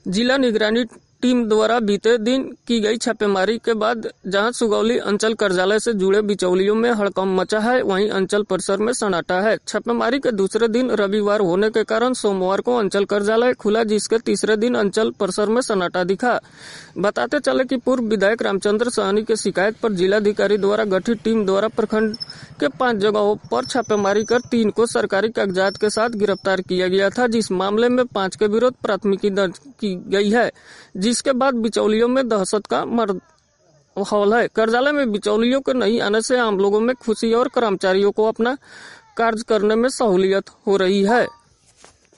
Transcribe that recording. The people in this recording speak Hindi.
जिला निगरानी टीम द्वारा बीते दिन की गई छापेमारी के बाद जहां सुगौली अंचल कार्यालय से जुड़े बिचौलियों में हड़कंप मचा है, वहीं अंचल परिसर में सन्नाटा है। छापेमारी के दूसरे दिन रविवार होने के कारण सोमवार को अंचल कार्यालय खुला, जिसके तीसरे दिन अंचल परिसर में सन्नाटा दिखा। बताते चले कि पूर्व विधायक रामचंद्र साहनी के शिकायत पर जिलाधिकारी द्वारा गठित टीम द्वारा प्रखंड के 5 जगहों पर छापेमारी कर 3 को सरकारी कागजात के साथ गिरफ्तार किया गया था, जिस मामले में 5 के विरुद्ध प्राथमिकी दर्ज की गई है, जिसके बाद बिचौलियों में दहशत का माहौल है। कार्यालय में बिचौलियों के नहीं आने से आम लोगों में खुशी और कर्मचारियों को अपना कार्य करने में सहूलियत हो रही है।